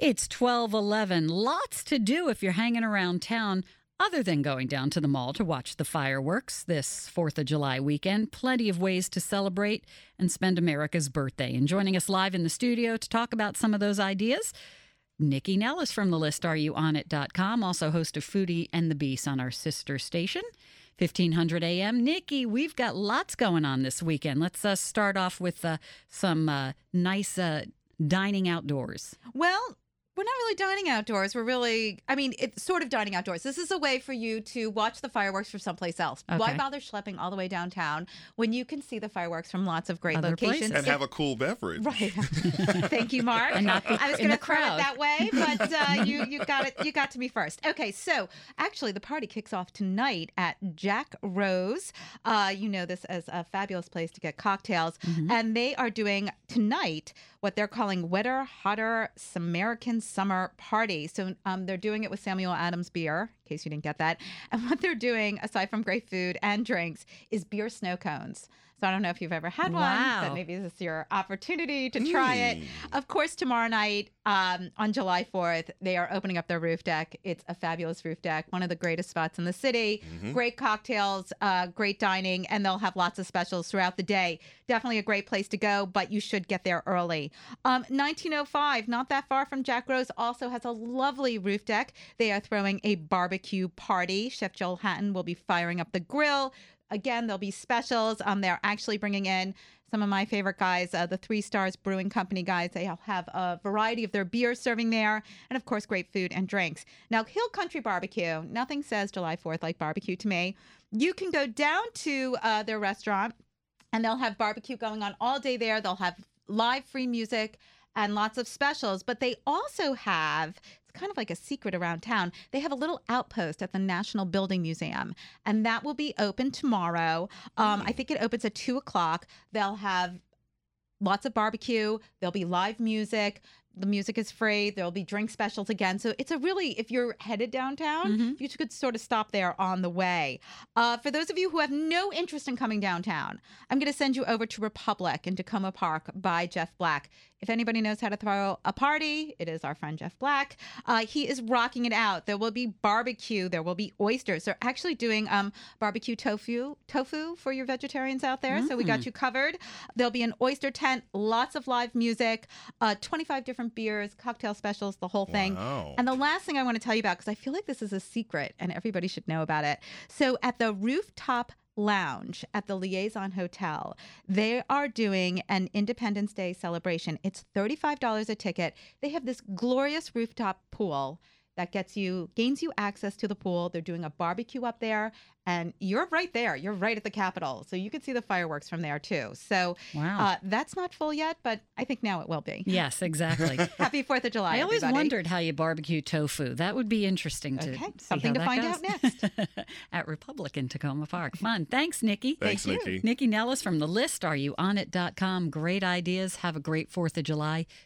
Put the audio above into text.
It's 12:11. Lots to do if you're hanging around town other than going down to the mall to watch the fireworks this 4th of July weekend. Plenty of ways to celebrate and spend America's birthday. And joining us live in the studio to talk about some of those ideas, Nikki Nellis from thelistareyouonit.com, also host of Foodie and the Beast on our sister station, 1500 AM. Nikki, we've got lots going on this weekend. Let's start off with some nice dining outdoors. Well, we're not really dining outdoors. It's sort of dining outdoors. This is a way for you to watch the fireworks from someplace else. Okay. Why bother schlepping all the way downtown when you can see the fireworks from lots of great Other locations? places. And have a cool beverage. Right. Thank you, Mark. And not be I was in going the to throw crowd. it that way, but you got it. You got to me first. Okay, so actually the party kicks off tonight at Jack Rose. You know this as a fabulous place to get cocktails. And they are doing tonight what they're calling Wetter, Hotter Samerican Summer Party. So they're doing it with Samuel Adams beer, in case you didn't get that. And what they're doing, aside from great food and drinks, is beer snow cones. So I don't know if you've ever had one, Wow. but maybe this is your opportunity to try it. Of course, tomorrow night on July 4th, they are opening up their roof deck. It's a fabulous roof deck, one of the greatest spots in the city. Great cocktails, great dining, and they'll have lots of specials throughout the day. Definitely a great place to go, but you should get there early. 1905, not that far from Jack Rose, also has a lovely roof deck. They are throwing a barbecue party. Chef Joel Hatton will be firing up the grill. Again, there'll be specials. They're actually bringing in some of my favorite guys, the Three Stars Brewing Company guys. They'll have a variety of their beers serving there, and of course, great food and drinks. Now, Hill Country Barbecue, nothing says July 4th like barbecue to me. You can go down to their restaurant, and they'll have barbecue going on all day there. They'll have live free music and lots of specials, but they also have, it's kind of like a secret around town, they have a little outpost at the National Building Museum, and that will be open tomorrow. I think it opens at 2 o'clock. They'll have lots of barbecue. There'll be live music. The music is free. There'll be drink specials again. So it's a really, if you're headed downtown, you could sort of stop there on the way. For those of you who have no interest in coming downtown, I'm going to send you over to Republic in Tacoma Park by Jeff Black. If anybody knows how to throw a party, it is our friend Jeff Black. He is rocking it out. There will be barbecue. There will be oysters. They're actually doing barbecue tofu for your vegetarians out there. So we got you covered. There'll be an oyster tent, lots of live music, 25 different beers, cocktail specials, the whole thing. Wow. And the last thing I want to tell you about, because I feel like this is a secret and everybody should know about it. So at the Rooftop Lounge at the Liaison Hotel, they are doing an Independence Day celebration. It's $35 a ticket. They have this glorious rooftop pool that gains you access to the pool. They're doing a barbecue up there, and you're right there. You're right at the Capitol, so you can see the fireworks from there too. So Wow. that's not full yet, but I think now it will be. Yes, exactly. Happy 4th of July, I always everybody. wondered how you barbecue tofu. That would be interesting to Okay, see something how to that find goes. out next. At Republic in Tacoma Park. Fun. Thanks, Nikki. Thanks, Thank you. Nikki. Nikki Nellis from thelistareyouonit.com. Great ideas. Have a great 4th of July.